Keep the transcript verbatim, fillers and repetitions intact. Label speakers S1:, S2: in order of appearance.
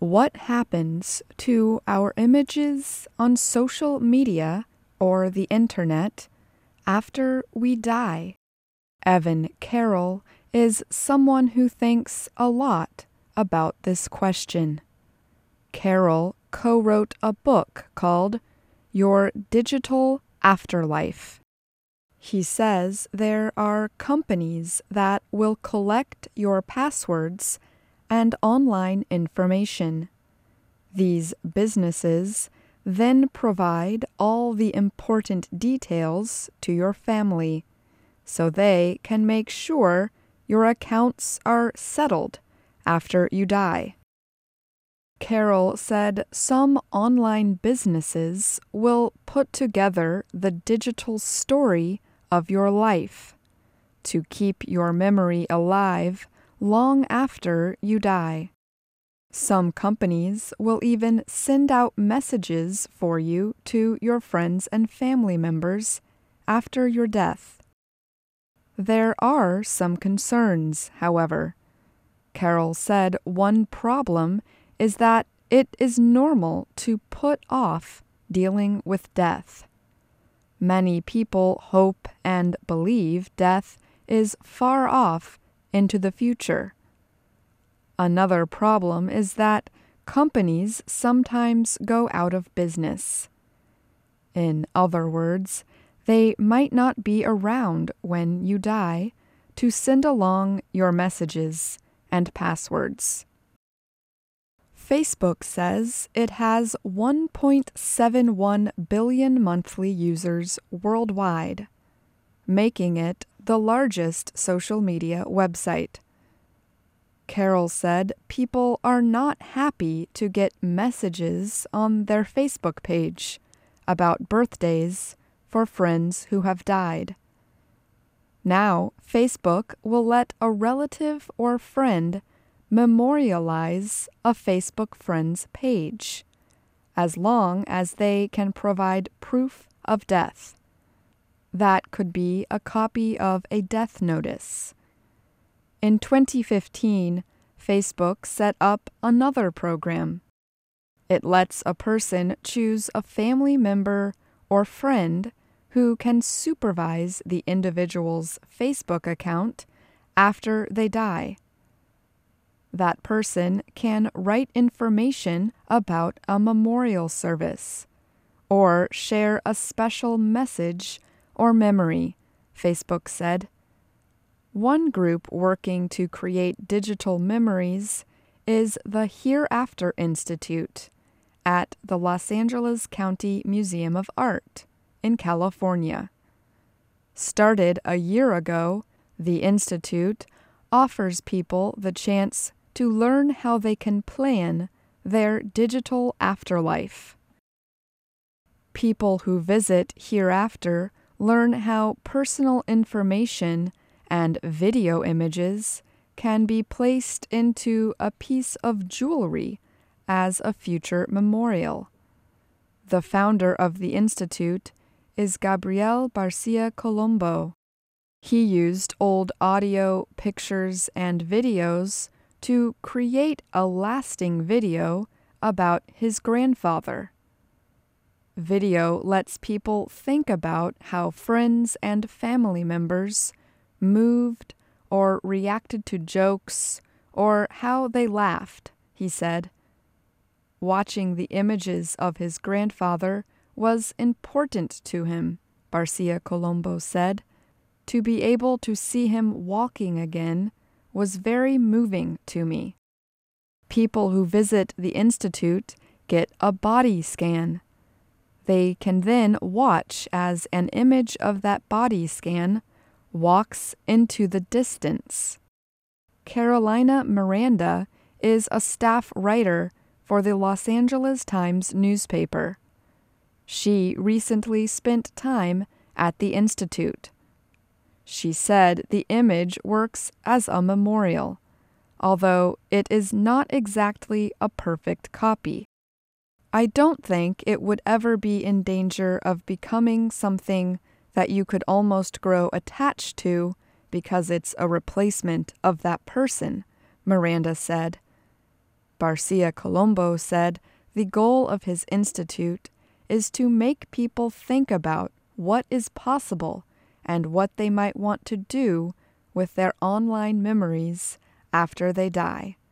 S1: What happens to our images on social media or the internet after we die? Evan Carroll is someone who thinks a lot about this question. Carroll co-wrote a book called Your Digital Afterlife. He says there are companies that will collect your passwords and online information. These businesses then provide all the important details to your family, so they can make sure your accounts are settled after you die. Carroll said some online businesses will put together the digital story of your life to keep your memory alive long after you die. Some companies will even send out messages for you to your friends and family members after your death. There are some concerns, however. Carroll said one problem is that it is normal to put off dealing with death. Many people hope and believe death is far off into the future. Another problem is that companies sometimes go out of business. In other words, they might not be around when you die to send along your messages and passwords. Facebook says it has one point seven one billion monthly users worldwide, making it the largest social media website. Carroll said people are not happy to get messages on their Facebook page about birthdays for friends who have died. Now, Facebook will let a relative or friend memorialize a Facebook friend's page, as long as they can provide proof of death. That could be a copy of a death notice. In twenty fifteen, Facebook set up another program. It lets a person choose a family member or friend who can supervise the individual's Facebook account after they die. That person can write information about a memorial service or share a special message or memory, Facebook said. One group working to create digital memories is the Hereafter Institute at the Los Angeles County Museum of Art in California. Started a year ago, the Institute offers people the chance to learn how they can plan their digital afterlife. People who visit Hereafter learn how personal information and video images can be placed into a piece of jewelry as a future memorial. The founder of the Institute is Gabriel Garcia Colombo. He used old audio, pictures, and videos to create a lasting video about his grandfather. Video lets people think about how friends and family members moved or reacted to jokes or how they laughed, he said. Watching the images of his grandfather was important to him, Garcia Colombo said. To be able to see him walking again was very moving to me. People who visit the Institute get a body scan. They can then watch as an image of that body scan walks into the distance. Carolina Miranda is a staff writer for the Los Angeles Times newspaper. She recently spent time at the Institute. She said the image works as a memorial, although it is not exactly a perfect copy. I don't think it would ever be in danger of becoming something that you could almost grow attached to because it's a replacement of that person, Miranda said. Barcia Colombo said the goal of his institute is to make people think about what is possible and what they might want to do with their online memories after they die.